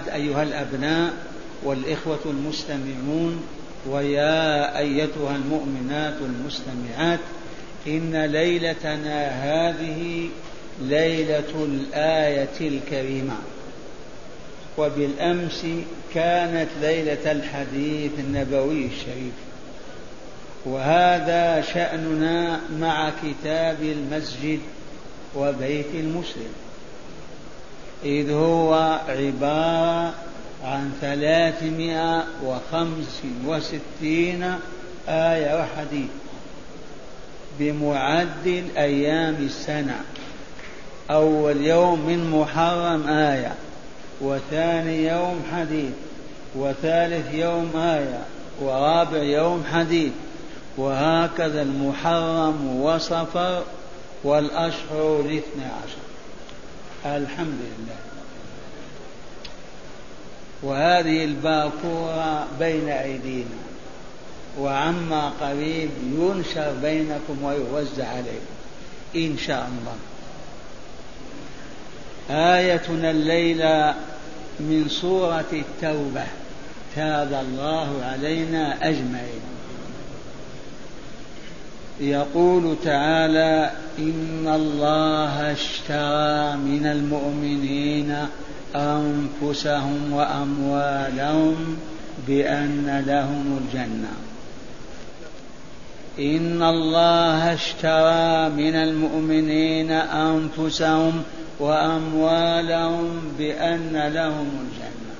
أيها الأبناء والإخوة المستمعون، ويا أيتها المؤمنات المستمعات، إن ليلتنا هذه ليلة الآية الكريمة، وبالأمس كانت ليلة الحديث النبوي الشريف، وهذا شأننا مع كتاب المسجد وبيت المسلم، إذ هو عبارة عن 365 آية وحديث بمعدل أيام السنة. أول يوم من محرم آية، وثاني يوم حديث، وثالث يوم آية، ورابع يوم حديث، وهكذا المحرم وصفر والأشهر 12. الحمد لله. وهذه الباكورة بين أيدينا، وعما قريب ينشر بينكم ويوزع عليكم إن شاء الله. آيتنا الليلة من سورة التوبة، تاب الله علينا أجمعين. يقول تعالى: إن الله اشترى من المؤمنين أنفسهم وأموالهم بأن لهم الجنة. إن الله اشترى من المؤمنين أنفسهم وأموالهم بأن لهم الجنة.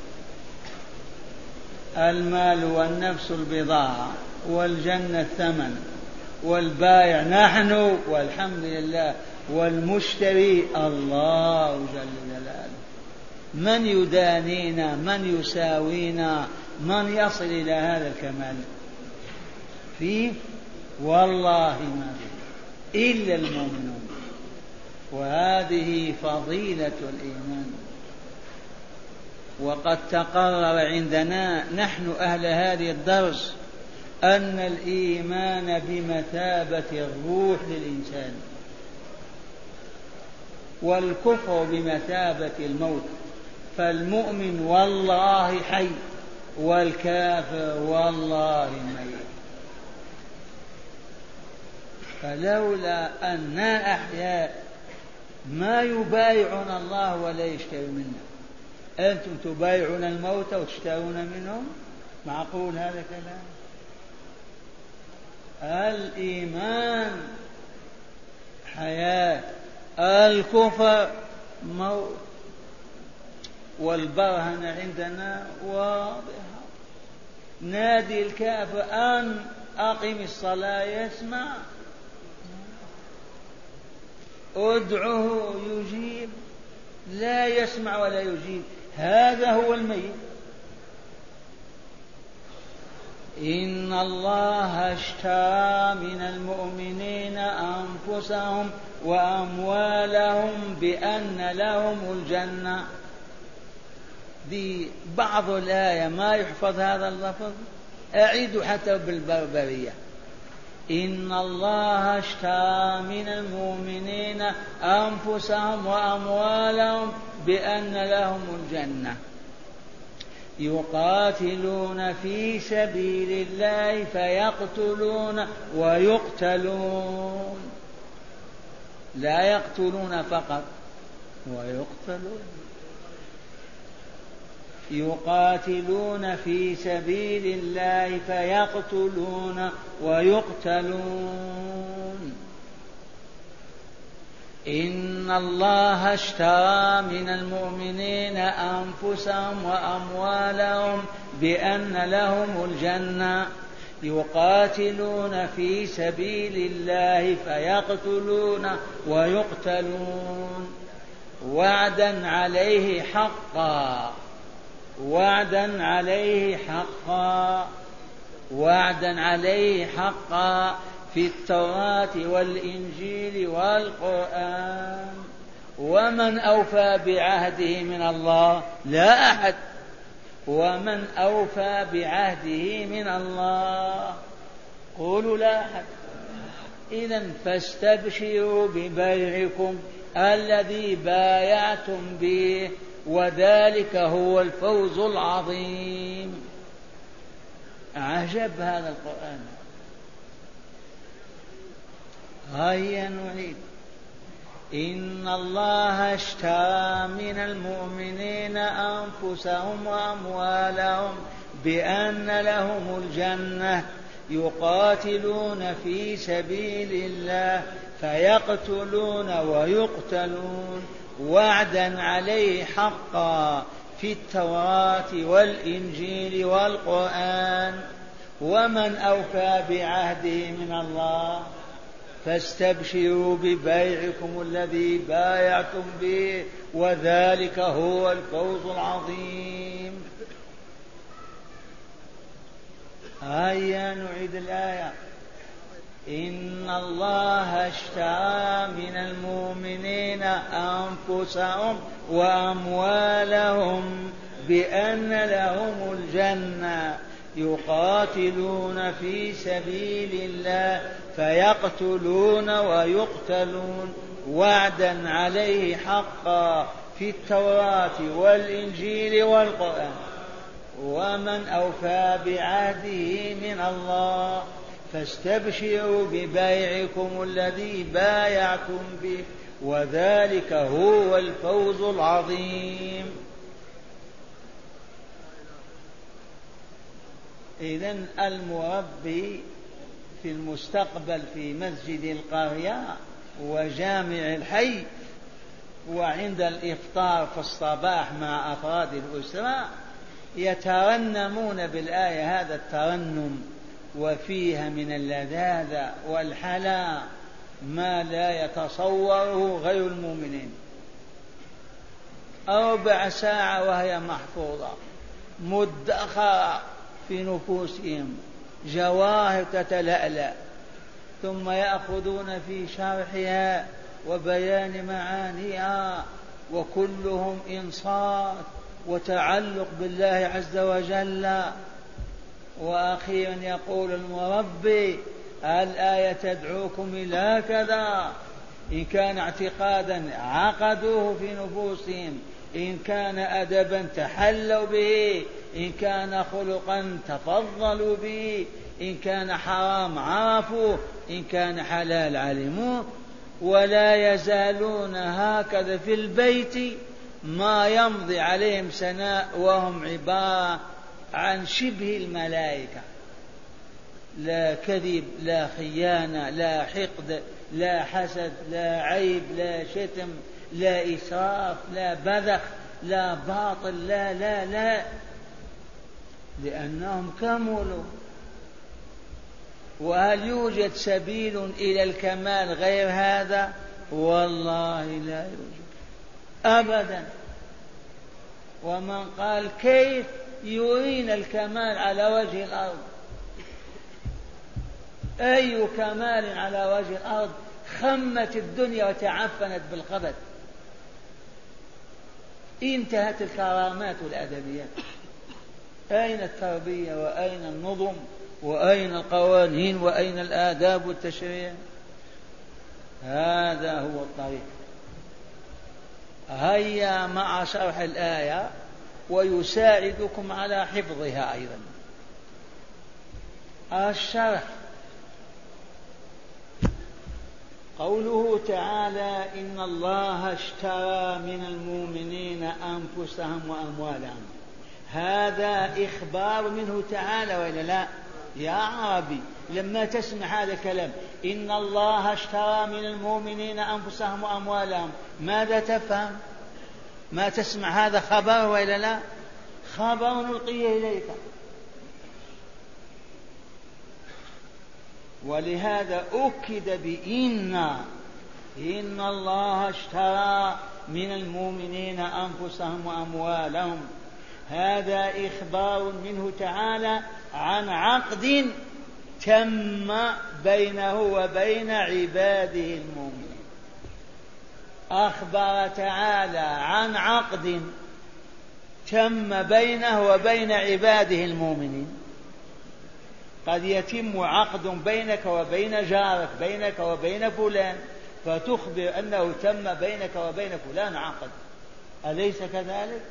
المال والنفس البضاعة، والجنة الثمن، والبائع نحن والحمد لله، والمشتري الله جل جلاله. من يدانينا؟ من يساوينا؟ من يصل إلى هذا الكمال؟ فيه والله ما فيه إلا المؤمنون. وهذه فضيلة الإيمان. وقد تقرر عندنا نحن أهل هذه الدرس أن الإيمان بمثابة الروح للإنسان، والكفر بمثابة الموت. فالمؤمن والله حي، والكافر والله ميت. فلولا أننا أحياء ما يبايعون الله ولا يشتري منا. أنتم تبايعون الموت وتشترون منهم؟ معقول هذا كلام؟ الإيمان حياة، الكفر موت. والبرهنة عندنا واضحة. نادي الكافر أن أقم الصلاة يسمع، ادعه يجيب، لا يسمع ولا يجيب. هذا هو الميت. إن الله اشترى من المؤمنين أنفسهم وأموالهم بأن لهم الجنة. ببعض الآية ما يحفظ هذا اللفظ، أعيد حتى بالبربرية: إن الله اشترى من المؤمنين أنفسهم وأموالهم بأن لهم الجنة يقاتلون في سبيل الله فيقتلون ويقتلون. لا يقتلون فقط، ويقتلون. يقاتلون في سبيل الله فيقتلون ويقتلون. إن الله اشترى من المؤمنين أنفسهم وأموالهم بأن لهم الجنة يقاتلون في سبيل الله فيقتلون ويقتلون وعدا عليه حقا، وعدا عليه حقا، وعدا عليه حقا في التوراة والإنجيل والقرآن. ومن أوفى بعهده من الله؟ لا أحد. ومن أوفى بعهده من الله؟ قولوا لا أحد. إذن فاستبشروا ببيعكم الذي بايعتم به، وذلك هو الفوز العظيم. عجب هذا القرآن. هيا نعيد. إن الله اشترى من المؤمنين أنفسهم وأموالهم بأن لهم الجنة يقاتلون في سبيل الله فيقتلون ويقتلون وعدا عليه حقا في التوراة والإنجيل والقرآن ومن أوفى بعهده من الله فاستبشروا ببيعكم الذي بايعتم به وذلك هو الفوز العظيم. هيا نعيد الآية. إن الله اشترى من المؤمنين أنفسهم وأموالهم بأن لهم الجنة يقاتلون في سبيل الله فيقتلون ويقتلون وعدا عليه حقا في التوراة والإنجيل والقرآن ومن أوفى بعهده من الله فاستبشروا ببيعكم الذي بايعتم به وذلك هو الفوز العظيم. إذن المربي في المستقبل في مسجد القرية وجامع الحي وعند الإفطار في الصباح مع أفراد الأسرة يترنمون بالآية هذا الترنم وفيها من اللذاذة والحلا ما لا يتصوره غير المؤمنين. 4 ساعة وهي محفوظة مدخرة في نفوسهم جواهر تتلألأ ثم يأخذون في شرحها وبيان معانيها وكلهم إنصات وتعلق بالله عز وجل. وأخيرا يقول المربي الآية تدعوكم إلى كذا، إن كان اعتقادا عقدوه في نفوسهم، إن كان أدبا تحلوا به، إن كان خلقا تفضلوا به، إن كان حرام عرفوه، إن كان حلال علموه. ولا يزالون هكذا في البيت ما يمضي عليهم سناء وهم عبارة عن شبه الملائكة، لا كذب لا خيانة لا حقد لا حسد لا عيب لا شتم لا إسراف لا بذخ لا باطل لا لا لا، لأنهم كملوا. وهل يوجد سبيل إلى الكمال غير هذا؟ والله لا يوجد أبدا. ومن قال كيف يرين الكمال على وجه الأرض؟ أي كمال على وجه الأرض؟ خمت الدنيا وتعفنت بالخبث، انتهت الكرامات والأدبيات. أين التربية وأين النظم وأين القوانين وأين الآداب والتشريع؟ هذا هو الطريق. هيا مع شرح الآية ويساعدكم على حفظها أيضا. الشرح: قوله تعالى: إن الله اشترى من المؤمنين أنفسهم وأموالهم، هذا إخبار منه تعالى وإلا لا؟ يا عربي لما تسمع هذا الكلام إن الله اشترى من المؤمنين أنفسهم وأموالهم ماذا تفهم؟ ما تسمع هذا خبر وإلا لا؟ خبر نلقيه إليك. ولهذا أكد إن الله اشترى من المؤمنين أنفسهم وأموالهم، هذا إخبار منه تعالى عن عقد تم بينه وبين عباده المؤمنين. أخبر تعالى عن عقد تم بينه وبين عباده المؤمنين. قد يتم عقد بينك وبين جارك، بينك وبين فلان، فتخبر أنه تم بينك وبين فلان عقد، أليس كذلك؟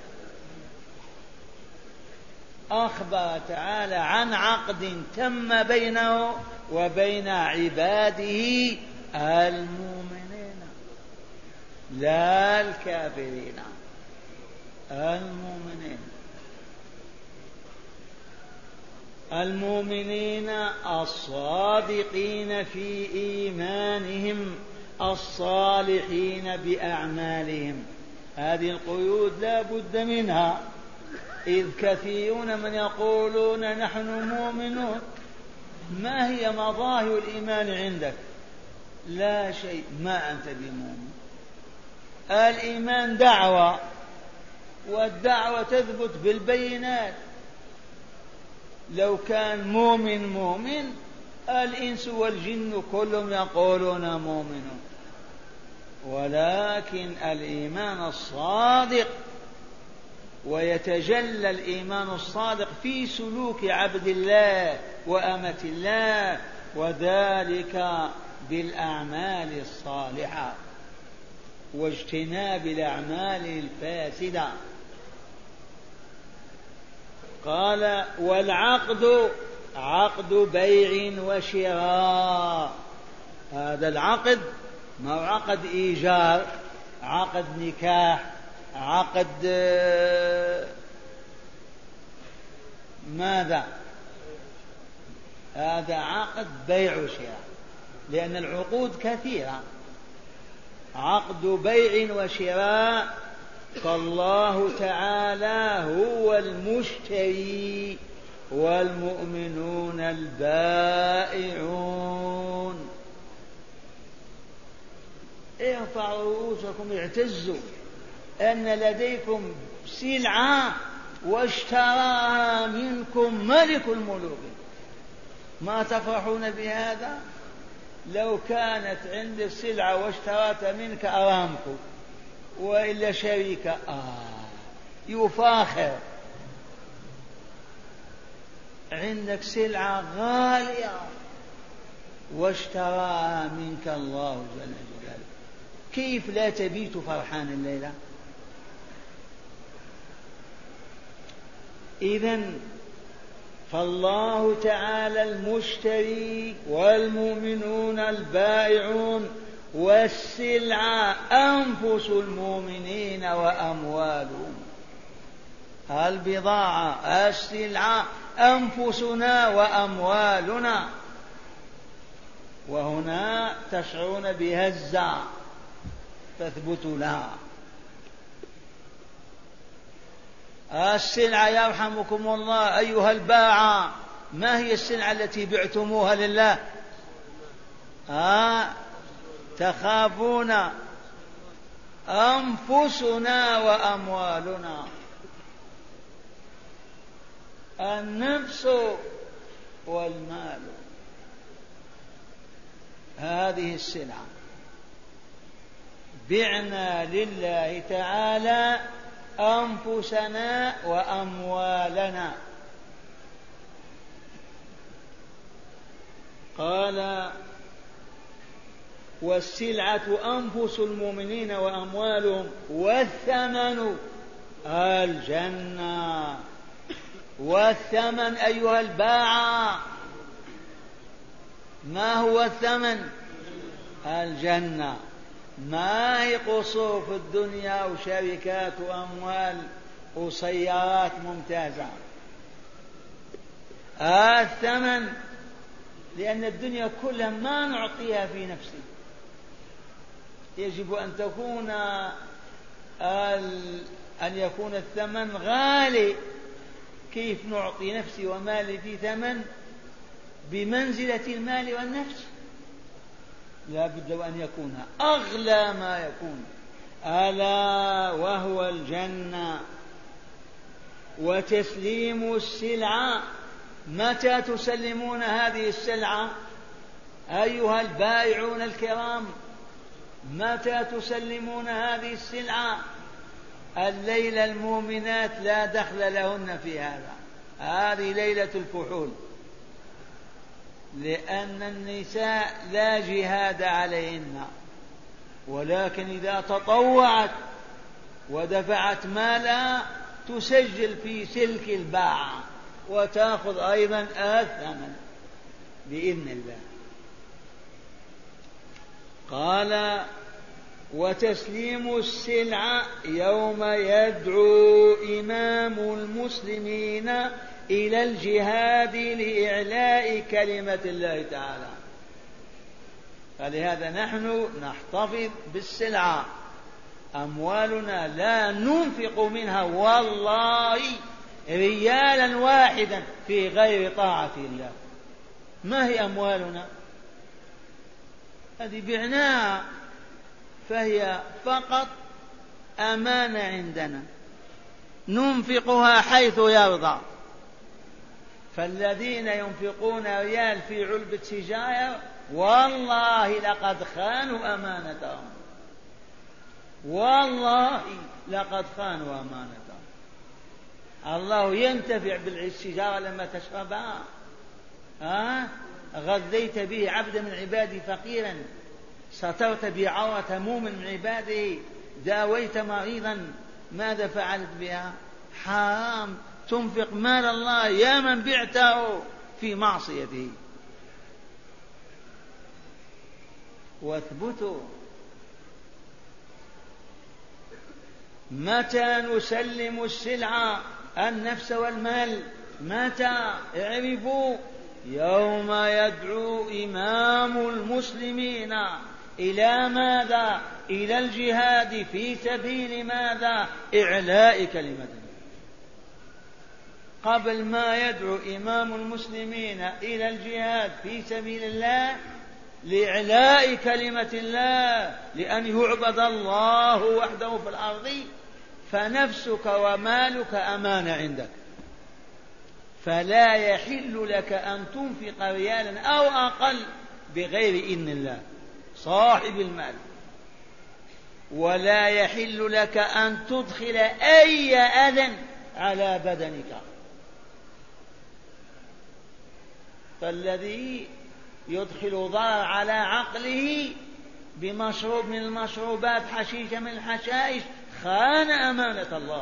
أخبر تعالى عن عقد تم بينه وبين عباده المؤمنين لا الكافرين، المؤمنين الصادقين في إيمانهم الصالحين بأعمالهم. هذه القيود لا بد منها، إذ كثيرون من يقولون نحن مؤمنون. ما هي مظاهر الإيمان عندك؟ لا شيء، ما أنت بمؤمن. الإيمان دعوة، والدعوة تثبت بالبينات. لو كان مؤمن الإنس والجن كلهم يقولون مؤمنون، ولكن الإيمان الصادق، ويتجلى الإيمان الصادق في سلوك عبد الله وأمة الله، وذلك بالأعمال الصالحة واجتناب الأعمال الفاسدة. قال والعقد عقد بيع وشراء. هذا العقد ما هو عقد إيجار، عقد نكاح، عقد ماذا؟ هذا عقد بيع وشراء، لأن العقود كثيرة. عقد بيع وشراء، فالله تعالى هو المشتري والمؤمنون البائعون. ارفعوا رؤوسكم اعتزوا أن لديكم سلعة واشتراها منكم ملك الملوك. ما تفرحون بهذا؟ لو كانت عند السلعة واشترت منك أرامكو وإلا شريكة يفاخر. عندك سلعة غالية واشتراها منك الله جل جلاله، كيف لا تبيت فرحان الليلة؟ إذن فالله تعالى المشتري والمؤمنون البائعون، والسلعة أنفس المؤمنين وأموالهم. البضاعة السلعة أنفسنا وأموالنا. وهنا تشعرون بهزة تثبت لها. السلعة يرحمكم الله أيها الباعة، ما هي السلعة التي بعتموها لله؟ تخافون أنفسنا وأموالنا. النفس والمال، هذه السلعة بعنا لله تعالى أنفسنا وأموالنا. قال والسلعة أنفس المؤمنين وأموالهم، والثمن الجنة. والثمن أيها الباعة، ما هو الثمن؟ الجنة. ما هي قصور في الدنيا وشركات وأموال وسيارات ممتازة؟ الثمن، لأن الدنيا كلها ما نعطيها في نفسي، يجب أن يكون الثمن غالي. كيف نعطي نفسي ومالي في ثمن بمنزلة المال والنفس؟ لا بد أن يكون أغلى ما يكون، ألا وهو الجنة. وتسليم السلعة، متى تسلمون هذه السلعة أيها البائعون الكرام؟ متى تسلمون هذه السلعة؟ الليلة المؤمنات لا دخل لهن في هذا، هذه ليلة الفحول، لأن النساء لا جهاد عليهن، ولكن إذا تطوعت ودفعت مالها تسجل في سلك الباعة وتأخذ أيضا الثمن بإذن الله. قال وتسليم السلعة يوم يدعو إمام المسلمين إلى الجهاد لإعلاء كلمة الله تعالى. فلهذا نحن نحتفظ بالسلعة، أموالنا لا ننفق منها والله ريالا واحدا في غير طاعة الله. ما هي أموالنا؟ هذه بعناها، فهي فقط أمانة عندنا ننفقها حيث يرضى. فالذين ينفقون ريال في علبة سجاير والله لقد خانوا أمانتهم، والله لقد خانوا أمانتهم. الله ينتفع بالسجارة لما تشربها. غذيت به عبدا من عبادي فقيرا، سترت به عورة مؤمن من عباده، داويت مريضا، ماذا فعلت بها؟ حرام. تنفق مال الله يا من بعته في معصيته. واثبتوا متى نسلم السلعة النفس والمال؟ متى؟ اعرفوا يوم يدعو إمام المسلمين إلى ماذا؟ إلى الجهاد في سبيل ماذا؟ إعلاء كلمة الله. قبل ما يدعو إمام المسلمين إلى الجهاد في سبيل الله لإعلاء كلمة الله، لأن يعبد الله وحده في الأرض، فنفسك ومالك أمانة عندك، فلا يحل لك أن تنفق ريالا أو أقل بغير إذن الله صاحب المال، ولا يحل لك أن تدخل أي أذى على بدنك. فالذي يدخل ضرر على عقله بمشروب من المشروبات، حشيشة من الحشائش، خان أمانة الله.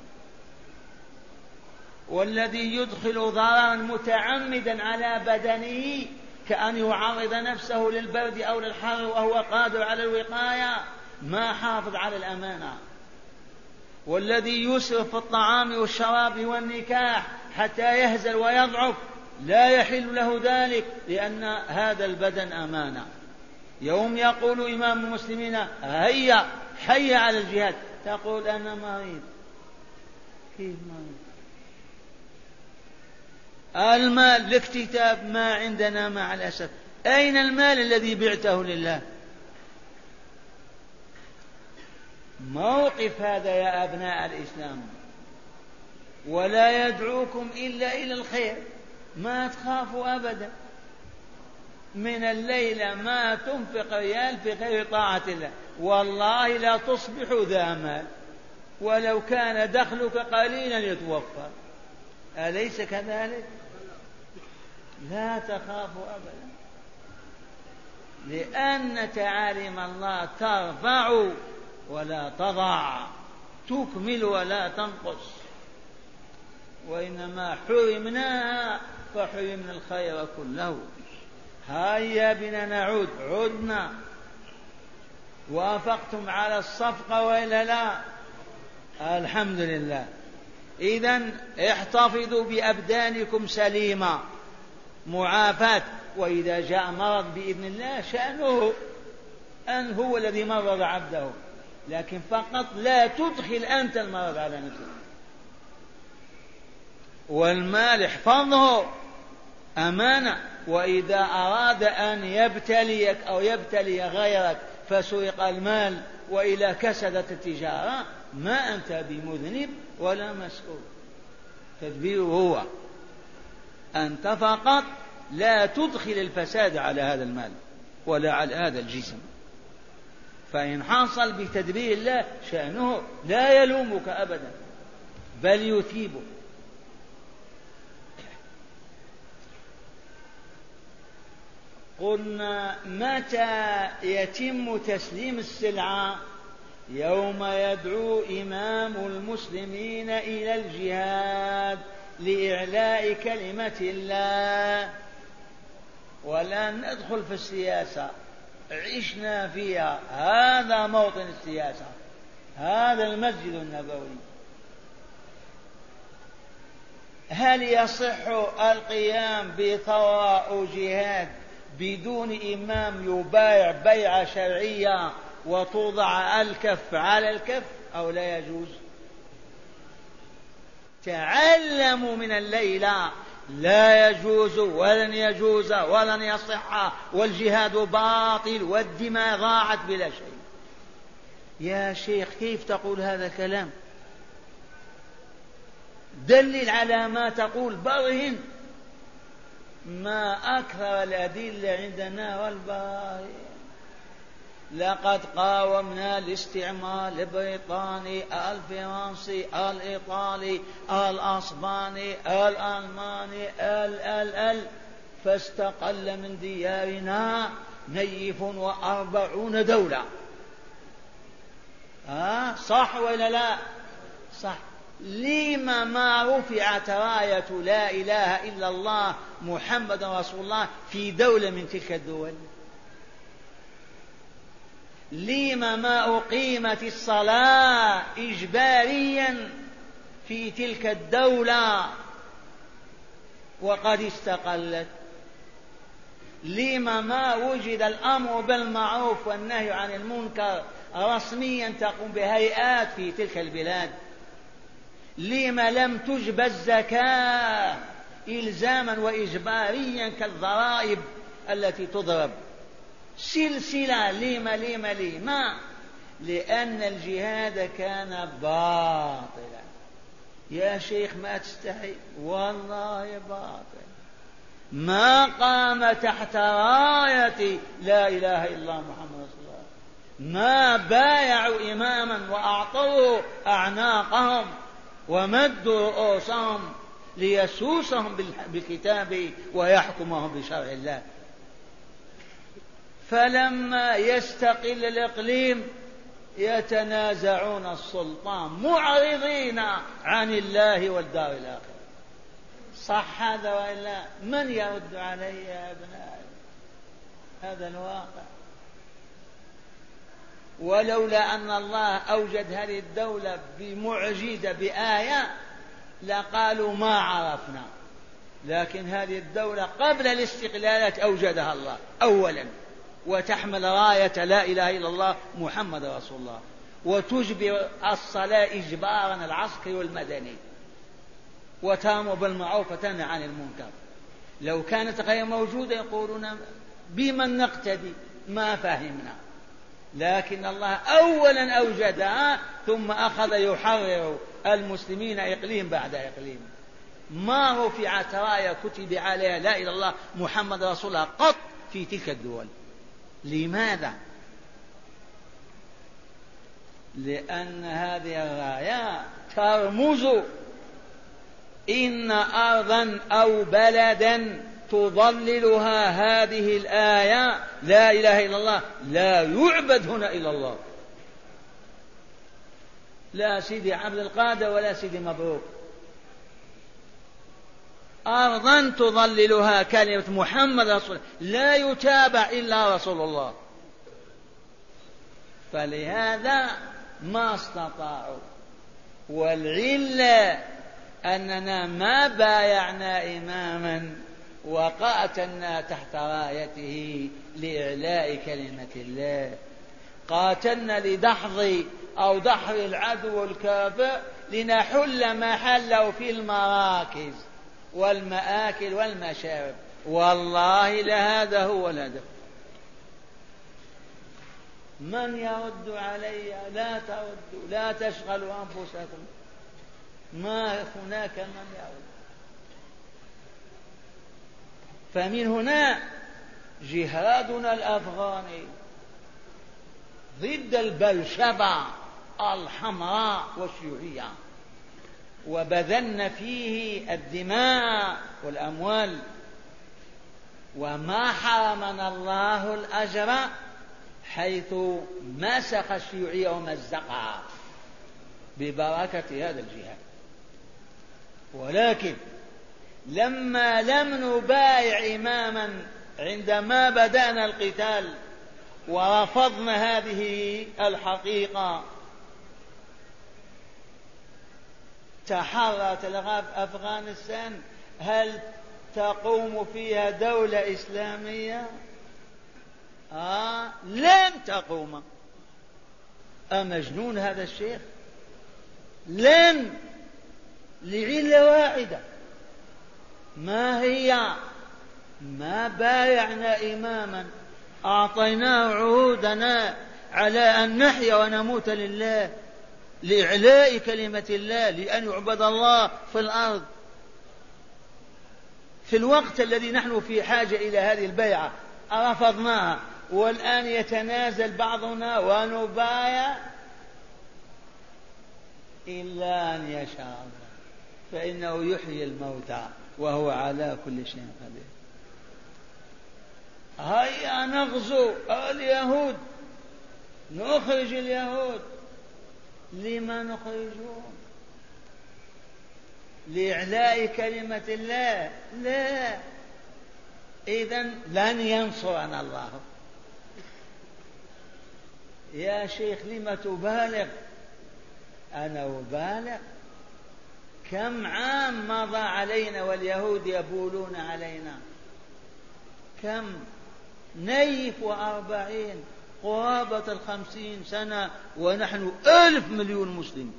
والذي يدخل ضررا متعمدا على بدنه كأن يعرض نفسه للبرد أو للحر وهو قادر على الوقاية، ما حافظ على الأمانة. والذي يسرف في الطعام والشراب والنكاح حتى يهزل ويضعف لا يحل له ذلك، لأن هذا البدن أمانة. يوم يقول إمام المسلمين هيا حي على الجهاد، تقول أنا مريض. كيف مريض؟ المال الاكتتاب ما عندنا مع الأسف. أين المال الذي بعته لله؟ موقف هذا يا أبناء الإسلام، ولا يدعوكم إلا إلى الخير. ما تخافوا أبدا من الليلة ما تنفق ريال في غير طاعة الله، والله لا تصبح ذا مال، ولو كان دخلك قليلا يتوفر. أليس كذلك؟ لا تخافوا أبدا، لأن تعاليم الله ترفع ولا تضع، تكمل ولا تنقص، وإنما حرمناها فحرمنا الخير كله. هيا بنا نعود. عدنا. وافقتم على الصفقة وإلا لا؟ الحمد لله. إذن احتفظوا بأبدانكم سليمة معافاة، وإذا جاء مرض بإذن الله شأنه أن هو الذي مرض عبده، لكن فقط لا تدخل أنت المرض على نفسك. والمال احفظه أمانة، وإذا أراد أن يبتليك أو يبتلي غيرك فسرق المال وإلى كسدت التجارة، ما أنت بمذنب ولا مسؤول، تدبيره هو. أنت فقط لا تدخل الفساد على هذا المال ولا على هذا الجسم، فإن حصل بتدبير الله شأنه لا يلومك أبدا بل يثيبك. قلنا متى يتم تسليم السلعة؟ يوم يدعو إمام المسلمين إلى الجهاد لإعلاء كلمة الله. ولا ندخل في السياسة، عشنا فيها، هذا موطن السياسة، هذا المسجد النبوي. هل يصح القيام بثورة أو جهاد بدون إمام يبايع بيعة شرعية وتوضع الكف على الكف أو لا يجوز؟ تعلموا من الليلة، لا يجوز ولن يجوز ولن يصح، والجهاد باطل والدماء ضاعت بلا شيء. يا شيخ كيف تقول هذا الكلام؟ دلل على ما تقول، برهن. ما أكثر الأدلة عندنا والبراهين. لقد قاومنا الاستعمار البريطاني، الفرنسي، الإيطالي، الأسباني، الألماني، فاستقل من ديارنا 140 دولة. صح ولا لا؟ صح. لما ما رفعت راية لا إله إلا الله محمد رسول الله في دولة من تلك الدول؟ لما ما أقيمت الصلاة إجباريا في تلك الدولة وقد استقلت؟ لما ما وجد الأمر بالمعروف والنهي عن المنكر رسميا تقوم بهيئات في تلك البلاد؟ لما لم تجب الزكاة إلزاما وإجباريا كالضرائب التي تضرب؟ سلسلة. لما؟ لأن الجهاد كان باطلا. يا شيخ ما تستحي، والله باطل. ما قام تحت راية لا إله إلا الله محمد رسول الله، ما بايعوا إماما وأعطوا أعناقهم ومدوا رؤوسهم ليسوسهم بالكتاب ويحكمهم بشرع الله. فلما يستقل الإقليم يتنازعون السلطان معرضين عن الله والدار الآخرة. صح هذا وإلا؟ من يرد علي يا ابنائي؟ هذا الواقع. ولولا أن الله أوجد هذه الدولة بمعجزة بآية لقالوا ما عرفنا، لكن هذه الدولة قبل الاستقلالات أوجدها الله أولا، وتحمل راية لا إله إلا الله محمد رسول الله، وتجبر الصلاة إجبارا العسكري والمدني، وتأمر بالمعروف وتنهى عن المنكر. لو كانت غير موجودة يقولون بمن نقتدي؟ ما فهمنا. لكن الله أولا أوجدها ثم أخذ يحرر المسلمين إقليم بعد إقليم. ما رفعت راية كتب عليها لا إله إلا الله محمد رسول الله قط في تلك الدول. لماذا؟ لأن هذه الراية ترمز إن أرضا أو بلدا تضللها هذه الآية لا إله إلا الله لا يعبد هنا إلا الله، لا سيدي عبد القادر ولا سيدي مبروك. أرضا تضللها كلمة محمد رسول الله لا يتابع إلا رسول الله. فلهذا ما استطاعوا. والعلة أننا ما بايعنا إماما وقاتلنا تحت رايته لإعلاء كلمة الله. قاتلنا لدحض أو دحر العدو الكافر لنحل محله في المراكز والمآكل والمشارب. والله لهذا هو الهدف. من يرد علي؟ لا تردوا، لا تشغلوا أنفسكم، ما هناك من يرد. فمن هنا جهادنا الأفغاني ضد البلشبة الحمراء والشيوعية، وبذلنا فيه الدماء والأموال، وما حرمنا الله الأجر حيث مسخ الشيوعية ومزقها ببركة هذا الجهاد. ولكن لما لم نبايع إماما عندما بدأنا القتال ورفضنا هذه الحقيقة، تحررت الغرب أفغانستان، هل تقوم فيها دولة إسلامية؟ لن تقوم. أمجنون هذا الشيخ؟ لن، لعلة واحدة، ما هي؟ ما بايعنا إماما أعطيناه عهودنا على أن نحيا ونموت لله، لإعلاء كلمة الله، لأن يعبد الله في الأرض، في الوقت الذي نحن في حاجة إلى هذه البيعة رفضناها، والآن يتنازل بعضنا ونبايع. إلا أن يشاء الله فإنه يحيي الموتى وهو على كل شيء قدير. هيا نغزو اليهود، نخرج اليهود. لما نخرجهم؟ لإعلاء كلمة الله؟ لا، إذن لن ينصرنا الله. يا شيخ لم تبالغ؟ أنا أبالغ. كم عام مضى علينا واليهود يبولون علينا؟ كم؟ نيف 40 قرابة 50 سنة ونحن 1,000 مليون مسلم.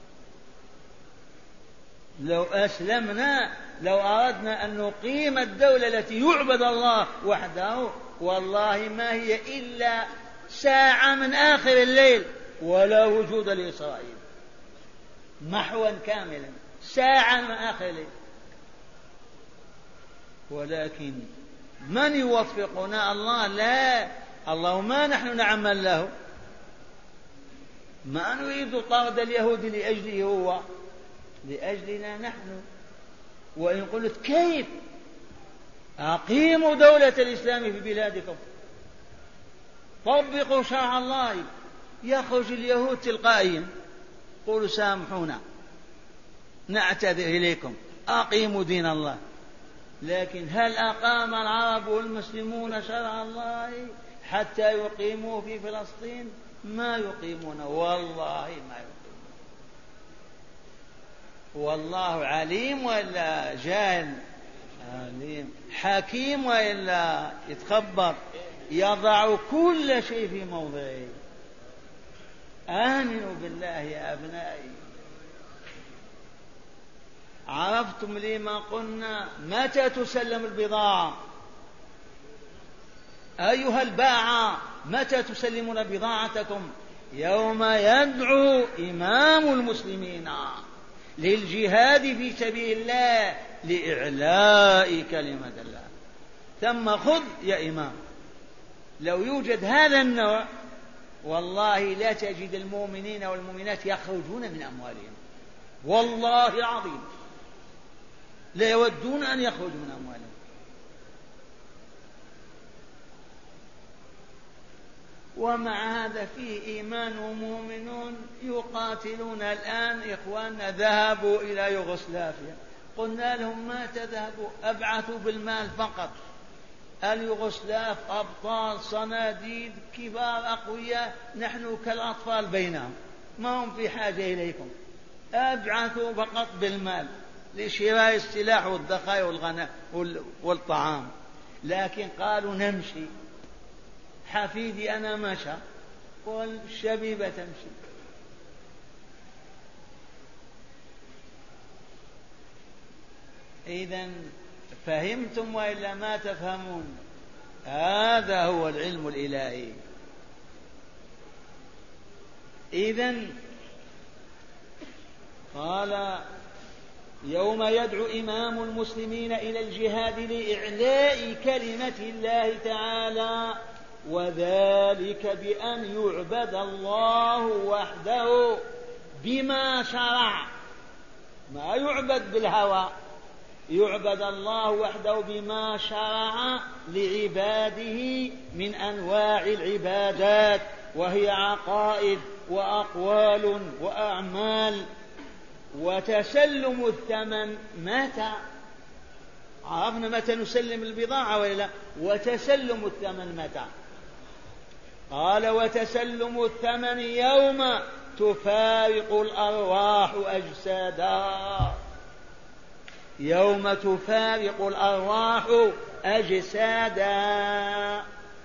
لو أسلمنا، لو أردنا أن نقيم الدولة التي يعبد الله وحده، والله ما هي إلا ساعة من آخر الليل ولا وجود لإسرائيل، محوا كاملا، ساعة من آخر الليل. ولكن من يوفقنا؟ الله. لا، الله ما نحن نعمل له، ما نريد طرد اليهود لأجله هو، لأجلنا نحن. وإن قلت كيف؟ أقيموا دولة الإسلام في بلادكم، طبقوا شرع الله، يخرج اليهود تلقائيا، قولوا سامحونا نعتذر إليكم، أقيموا دين الله. لكن هل أقام العرب والمسلمون شرع الله حتى يقيموا في فلسطين؟ ما يقيمون، والله ما يقيمون. والله عليم ولا جاهل؟ عليم. حكيم وإلا يتخبر؟ يضع كل شيء في موضعه. آمنوا بالله يا أبنائي. عرفتم لما قلنا متى تسلم البضاعة؟ أيها الباعة، متى تسلمون بضاعتكم؟ يوم يدعو إمام المسلمين للجهاد في سبيل الله لإعلاء كلمة الله. ثم خذ يا إمام. لو يوجد هذا النوع والله لا تجد المؤمنين والمؤمنات يخرجون من أموالهم، والله العظيم لا يودون أن يخرجوا من أموالهم. ومع هذا فيه إيمان ومؤمنون يقاتلون الآن. إخواننا ذهبوا إلى يوغوسلافيا، قلنا لهم ما تذهبوا، أبعثوا بالمال فقط. اليوغوسلاف أبطال، صناديد، كبار، أقوياء، نحن كالأطفال بينهم، ما هم في حاجة إليكم. أبعثوا فقط بالمال لشراء السلاح والذخائر والغناء والطعام. لكن قالوا نمشي، حفيدي أنا مشى والشبيبة تمشي. إذن فهمتم وإلا ما تفهمون؟ هذا هو العلم الإلهي. إذن قال يوم يدعو إمام المسلمين إلى الجهاد لإعلاء كلمة الله تعالى، وذلك بأن يعبد الله وحده بما شرع، ما يعبد بالهوى. يعبد الله وحده بما شرع لعباده من أنواع العبادات، وهي عقائد وأقوال وأعمال. وتسلم الثمن متى؟ عرفنا متى نسلم البضاعة ولا لا؟ وتسلم الثمن متى؟ قال: وتسلم الثمن يوم تفارق الأرواح أجسادا. يوم تفارق الأرواح أجسادا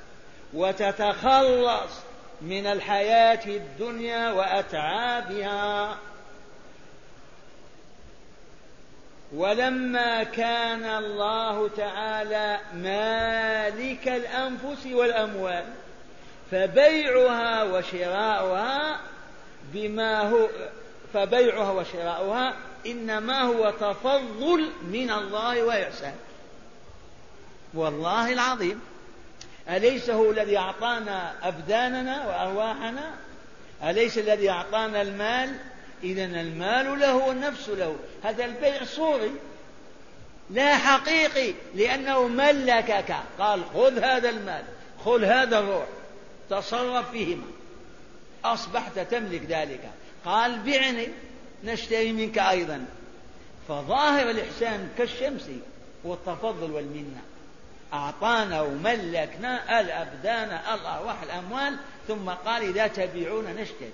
وتتخلص من الحياة الدنيا وأتعابها. ولما كان الله تعالى مالك الأنفس والأموال فبيعها وشراؤها إنما هو تفضل من الله وإحسان. والله العظيم، أليس هو الذي أعطانا أبداننا وأرواحنا؟ أليس الذي أعطانا المال؟ إذن المال له والنفس له. هذا البيع صوري لا حقيقي، لأنه ملكك، قال: خذ هذا المال، خذ هذا الروح، تصرف فيهما، أصبحت تملك ذلك. قال: بعني نشتري منك أيضا. فظاهر الإحسان كالشمس والتفضل والمنة، أعطانا وملكنا الأبدان الأرواح الأموال، ثم قال: إذا تبيعون نشتري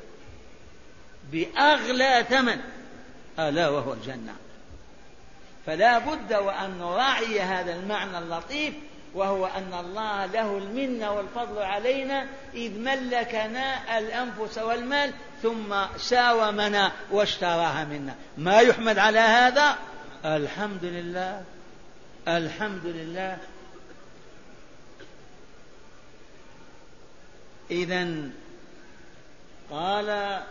بأغلى ثمن، ألا وهو الجنة. فلا بد وأن نراعي هذا المعنى اللطيف، وهو أن الله له المنة والفضل علينا إذ ملكنا الأنفس والمال ثم ساومنا واشتراها منا. ما يحمد على هذا؟ الحمد لله، الحمد لله. إذن قال: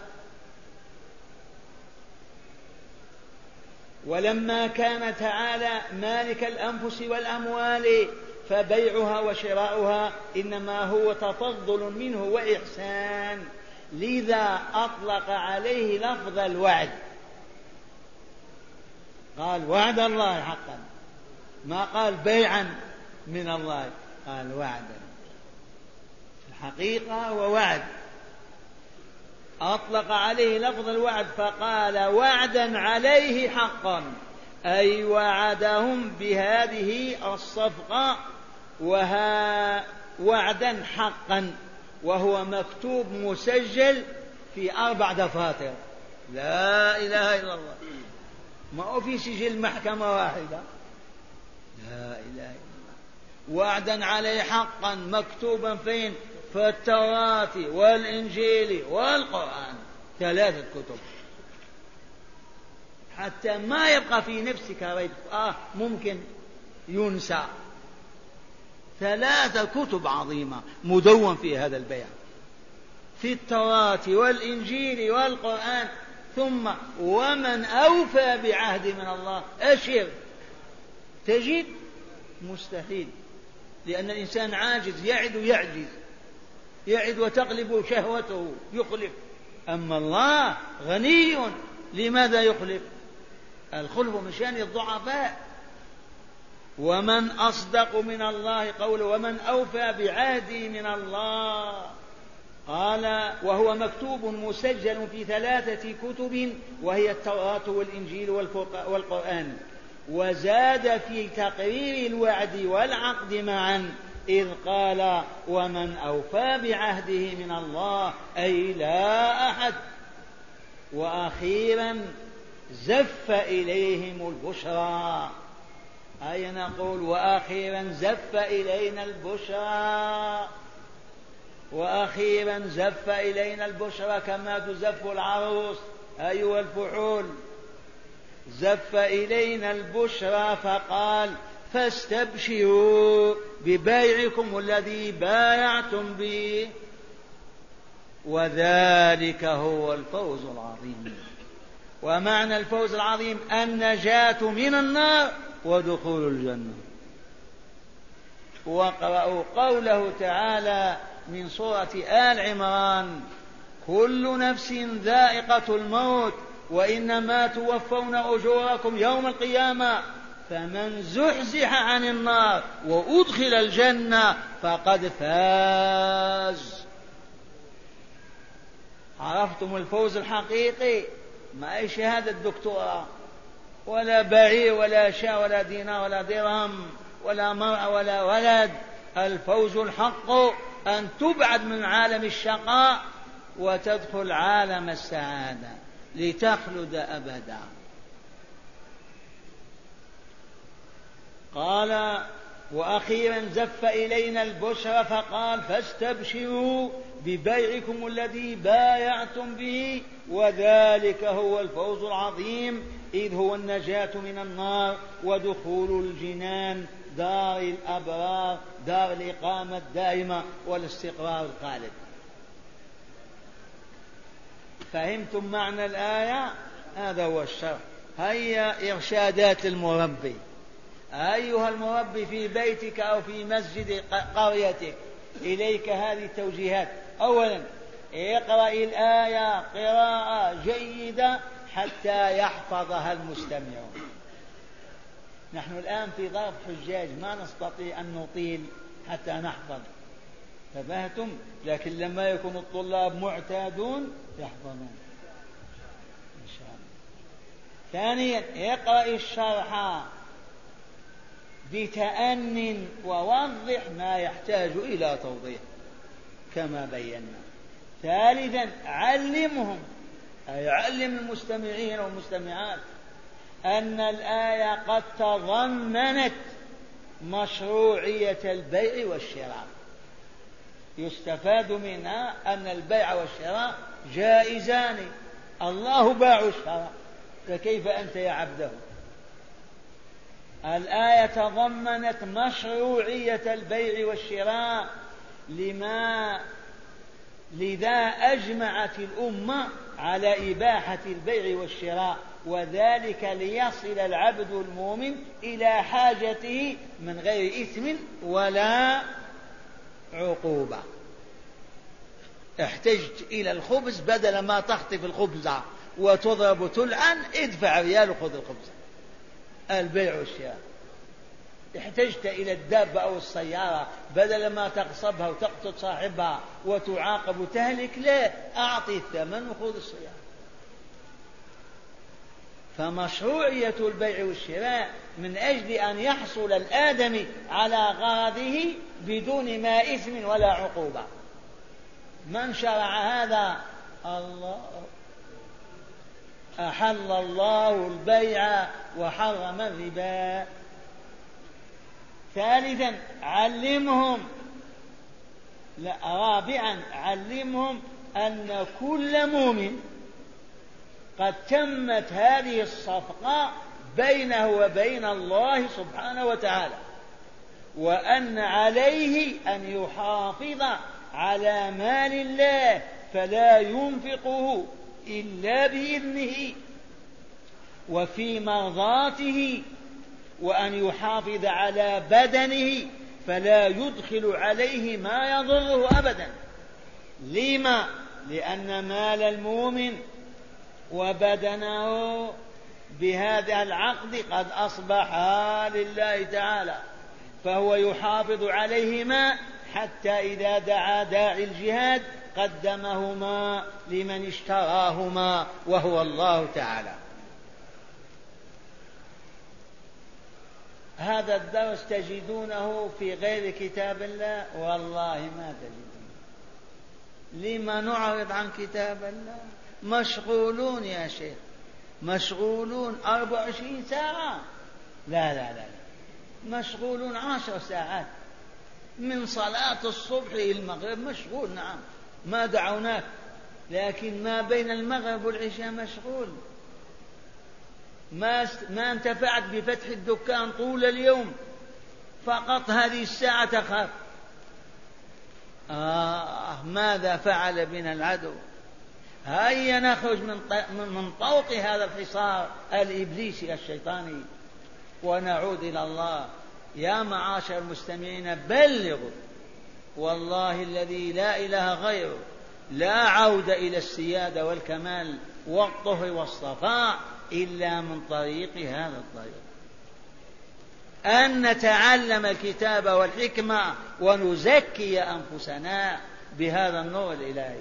ولما كان تعالى مالك الأنفس والأموال فبيعها وشراؤها إنما هو تفضل منه وإحسان، لذا أطلق عليه لفظ الوعد. قال: وعد الله حقا، ما قال بيعا من الله، قال وعدا. الحقيقة ووعد، أطلق عليه لفظ الوعد فقال: وعدا عليه حقا، أي وعدهم بهذه الصفقة وعدا حقا، وهو مكتوب مسجل في 4 دفاتر. لا إله إلا الله، ما هو في سجل محكمة واحدة. لا إله إلا الله. وعدا عليه حقا مكتوبا فين؟ في التوراة والإنجيل والقرآن، 3 كتب، حتى ما يبقى في نفسك ريب ممكن ينسى. 3 كتب عظيمة مدون في هذا البيع، في التوراة والإنجيل والقرآن. ثم ومن أوفى بعهد من الله أشر، تجد مستحيل، لأن الإنسان عاجز، يعد ويعجز، يعد وتغلب شهوته يخلف. أما الله غني، لماذا يخلف؟ الخلف من شأن الضعفاء. ومن أصدق من الله قولا ومن أوفى بعهده من الله. قال: وهو مكتوب مسجل في 3 كتب، وهي التوراة والإنجيل والقرآن. وزاد في تقرير الوعد والعقد معا، إذ قال: ومن أوفى بعهده من الله، أي لا أحد. وأخيرا زف إليهم البشرى، أي نقول وأخيرا زف إلينا البشرى، وأخيرا زف إلينا البشرى كما تزف العروس، أيها الفحول. زف إلينا البشرى فقال: فاستبشروا ببيعكم الذي بايعتم به، وذلك هو الفوز العظيم. ومعنى الفوز العظيم النجاة من النار ودخول الجنة. واقرأوا قوله تعالى من سورة آل عمران: كل نفس ذائقة الموت وإنما توفون أجوركم يوم القيامة فمن زحزح عن النار وأدخل الجنة فقد فاز. عرفتم الفوز الحقيقي؟ ما أي شهادة دكتوراه ولا بعير ولا شاة ولا دينار ولا درهم ولا مرأة ولا ولد. الفوز الحق أن تبعد من عالم الشقاء وتدخل عالم السعادة لتخلد أبدا. قال: وأخيرا زف إلينا البشرى فقال: فاستبشروا ببيعكم الذي بايعتم به وذلك هو الفوز العظيم، إذ هو النجاة من النار ودخول الجنان، دار الأبرار، دار الإقامة الدائمة والاستقرار الخالد. فهمتم معنى الآية؟ هذا هو الشرح. هيا إرشادات المربي. أيها المربي في بيتك أو في مسجد قريتك، إليك هذه التوجيهات. أولا: اقرأ الآية قراءة جيدة حتى يحفظها المستمعون. نحن الآن في ظرف حجاج ما نستطيع أن نطيل حتى نحفظ، فبهتم، لكن لما يكون الطلاب معتادون يحفظون إن شاء الله. ثانيا: اقرأ الشرح بتأن ووضح ما يحتاج إلى توضيح كما بينا. ثالثا: علمهم، أي علم المستمعين والمستمعات أن الآية قد تضمنت مشروعية البيع والشراء. يستفاد منها أن البيع والشراء جائزان، الله باع الشراء، فكيف أنت يا عبده؟ الآية تضمنت مشروعية البيع والشراء، لذا أجمعت الأمة على إباحة البيع والشراء، وذلك ليصل العبد المؤمن إلى حاجته من غير إثم ولا عقوبة. احتجت إلى الخبز، بدل ما تخطف الخبز وتضرب تلعن ادفع ريال وخذ الخبز. البيع والشراء. احتجت إلى الدابة أو السيارة، بدل ما تغصبها وتقتل صاحبها وتعاقب وتهلك، لا، أعطي الثمن وخذ السيارة. فمشروعية البيع والشراء من أجل أن يحصل الآدمي على غرضه بدون ما إثم ولا عقوبة. من شرع هذا؟ الله. أحل الله البيع وحرم الربا. ثالثا: علمهم. رابعا: علمهم أن كل مؤمن قد تمت هذه الصفقة بينه وبين الله سبحانه وتعالى، وأن عليه أن يحافظ على مال الله فلا ينفقه إلا بإذنه وفي مرضاته، وأن يحافظ على بدنه فلا يدخل عليه ما يضره أبدا. لما؟ لأن مال المؤمن وبدنه بهذا العقد قد أصبحا لله تعالى، فهو يحافظ عليهما حتى إذا دعا داعي الجهاد قدمهما لمن اشتراهما وهو الله تعالى. هذا الدرس تجدونه في غير كتاب الله؟ والله ما تجدونه. لما نعرض عن كتاب الله؟ مشغولون يا شيخ، مشغولون 24 ساعة. لا لا لا، مشغولون 10 ساعات من صلاة الصبح إلى المغرب مشغول. نعم، ما دعوناك، لكن ما بين المغرب والعشاء مشغول. ما انتفعت بفتح الدكان طول اليوم، فقط هذه الساعة تخاف. ماذا فعل بنا العدو؟ هيا نخرج من طوق هذا الحصار الإبليسي الشيطاني ونعود إلى الله. يا معاشر المستمعين، بلغوا، والله الذي لا إله غيره، لا عودة إلى السيادة والكمال والطهر والصفاء إلا من طريق هذا الطريق. أن نتعلم الكتاب والحكمة ونزكي أنفسنا بهذا النور الإلهي.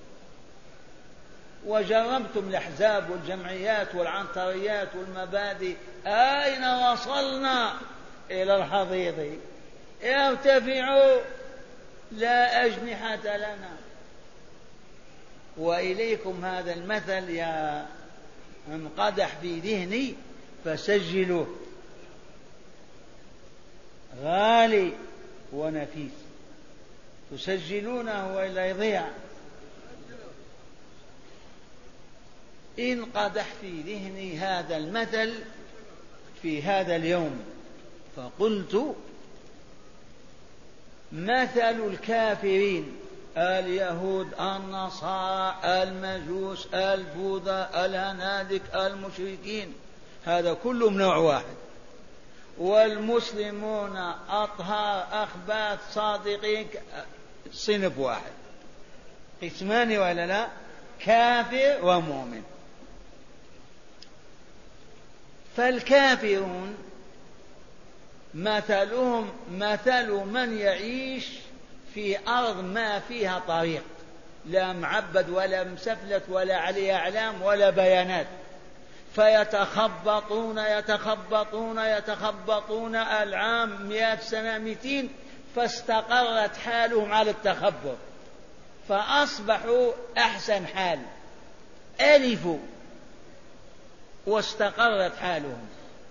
وجربتم الأحزاب والجمعيات والعنتريات والمبادئ، أين وصلنا؟ إلى الحضيض. ارتفعوا لا أجنحة لنا. وإليكم هذا المثل يا من قدح في ذهني فسجلوه، غالي ونفيس، تسجلونه وإلا يضيع. إن قدح في ذهني هذا المثل في هذا اليوم فقلت: مثل الكافرين، اليهود، النصارى، المجوس، البوذا، الهنادك، المشركين، هذا كله من نوع واحد. والمسلمون أطهار أخباث صادقين صنف واحد، قسمان ولا لا؟ كافر ومؤمن. فالكافرون مثلهم مثل من يعيش في أرض ما فيها طريق، لا معبد ولا مسفلت ولا عليه أعلام ولا بيانات، فيتخبطون يتخبطون يتخبطون العام 100 سنة 200، فاستقرت حالهم على التخبط فأصبحوا أحسن حال، ألفوا واستقرت حالهم.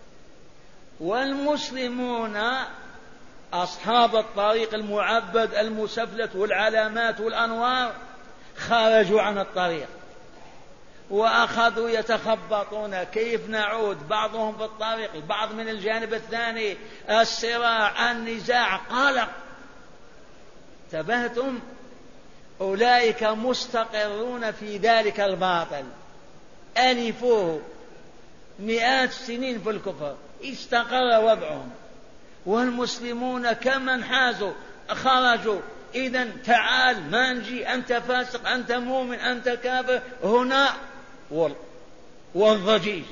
والمسلمون أصحاب الطريق المعبد المسفلت والعلامات والأنوار خرجوا عن الطريق وأخذوا يتخبطون، كيف نعود؟ بعضهم في الطريق، البعض من الجانب الثاني، الصراع، النزاع، قلق. انتبهتم؟ أولئك مستقرون في ذلك الباطل، ألفوه 100 سنين في الكفر، استقر وضعهم. والمسلمون كمن حازوا خرجوا، إذن تعال ما نجي، أنت فاسق، أنت مؤمن، أنت كافر، هنا والضجيج.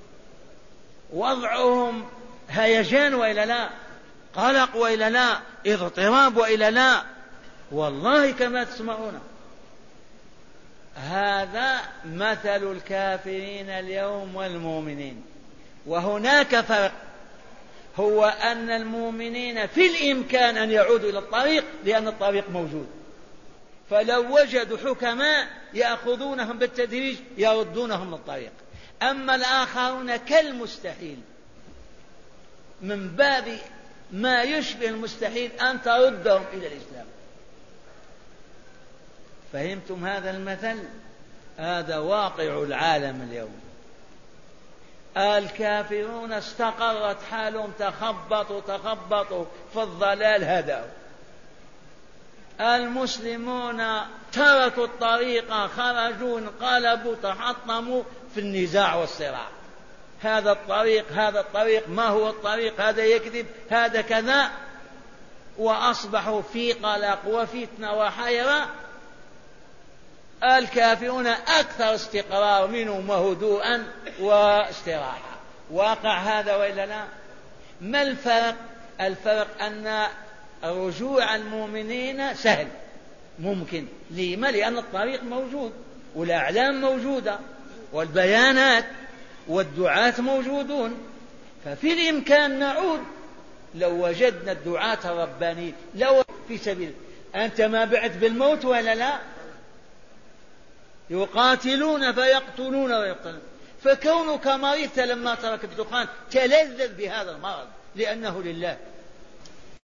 وضعهم هيجان وإلا لا؟ قلق وإلا لا؟ اضطراب وإلا لا؟ والله كما تسمعون. هذا مثل الكافرين اليوم والمؤمنين. وهناك فرق، هو أن المؤمنين في الإمكان أن يعودوا إلى الطريق لأن الطريق موجود، فلو وجدوا حكماء يأخذونهم بالتدريج يردونهم للطريق. أما الآخرون كالمستحيل، من باب ما يشبه المستحيل أن تردهم إلى الإسلام. فهمتم هذا المثل؟ هذا واقع العالم اليوم. الكافرون استقرت حالهم، تخبطوا في الضلال، هدأوا. المسلمون تركوا الطريق، خرجوا، انقلبوا، تحطموا في النزاع والصراع. هذا الطريق ما هو الطريق، هذا يكذب، هذا كذا، وأصبحوا في قلق وفتنة وحيرة. الكافرون أكثر استقرار منهم وهدوءا واستراحة. واقع هذا وإلا لا؟ ما الفرق؟ الفرق أن رجوع المؤمنين سهل، ممكن. لما؟ لأن الطريق موجود والأعلام موجودة والبيانات والدعاة موجودون، ففي الإمكان نعود لو وجدنا الدعاة الربانيين لو في سبيل. أنت ما بعت بالموت ولا لا؟ يقاتلون فيقتلون ويقتلون. فكونك مريض لما ترك الدخان تلذذ بهذا المرض لأنه لله،